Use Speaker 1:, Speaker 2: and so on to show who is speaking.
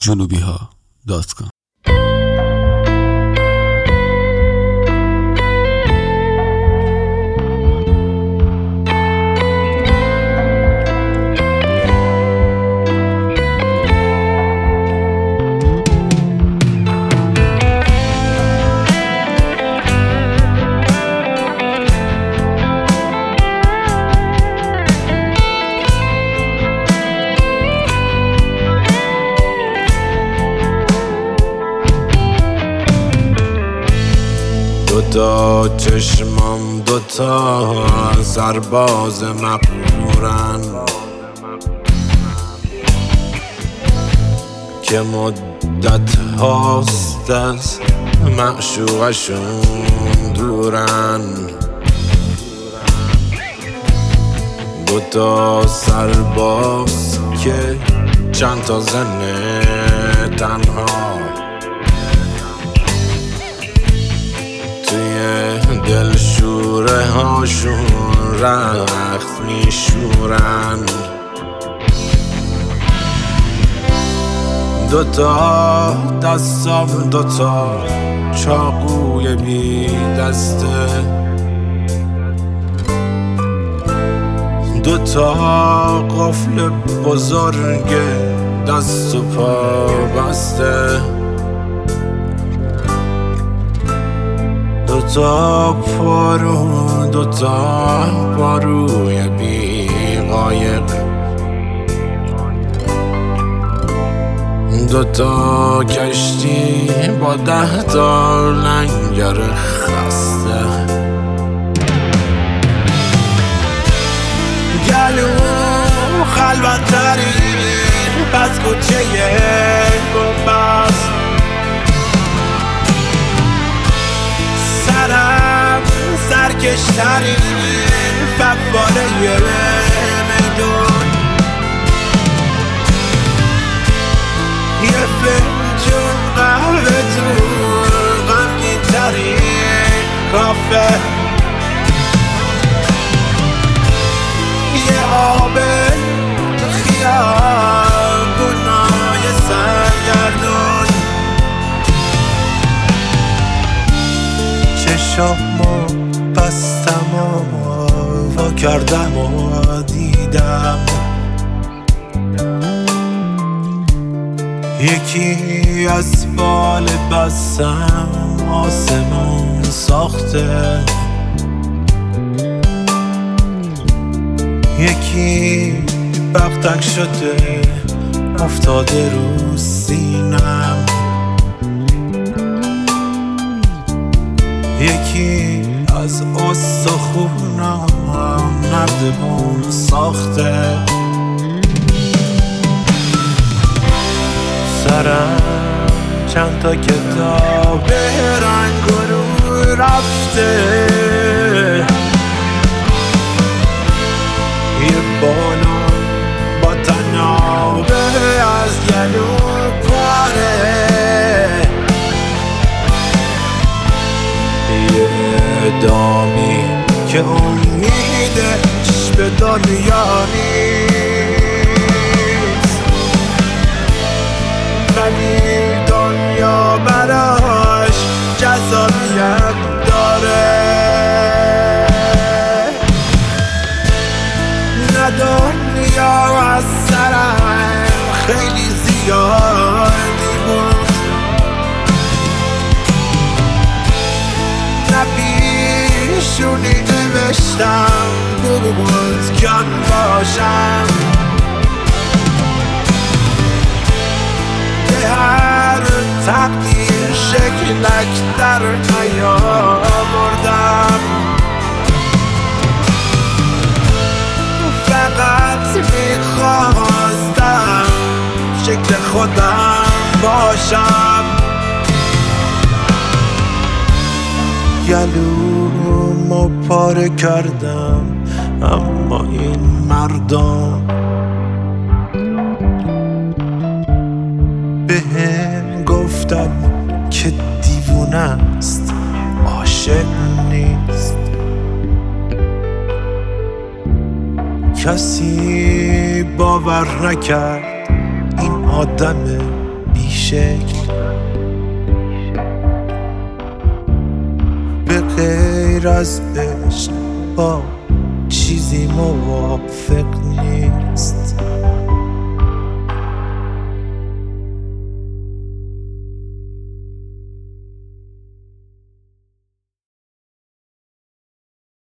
Speaker 1: junubiha.com.
Speaker 2: دوتا چشمام دوتا سرباز مقبورن که مدت هاست از معشوقشون دورن. دوتا سرباز که چند تا زن تنها توی دل شوره هاشون رخت میشورن. دوتا دستام دوتا چاقوی بی دسته، دوتا قفل بزرگ دست و پا بسته، دوتا پاروی بی قایق، دوتا کشتی با 10 تا لنگر خسته. گلو خلوت ترین پس کوچه گنبست، سرم سرکشترین فواره میدون، یه فنجون قهوه تو غمگین ترین کافه، یه آب خیابونای سرگردون. چشامو بستم و وا کردم و دیدم یکی از بال بستم آسمون ساخته، یکی بغدک شده افتاده رو سینم، یکی از استخونم نردبون ساخته. سرم چند تا کتاب رنگ و رو رفته، یه بالون با تنابه از گلو پاره، یه دامی که امیدش به دنیا نیست، ولی دنیا براش جذابیت داره. نه دنیا از سرم خیلی زیادی بود، نه پیشونی نوشتم بود کن باشم، به هر تقدیر شکلک در نیاوردم، فقط میخواستم شکل خودم باشم. گلومو پاره کردم اما این مردم بهم گفتن که دیوونه است، عاشق نیست. کسی باور نکرد این آدم بی شکل. به غیر از عشق با چیزی موافق نیست.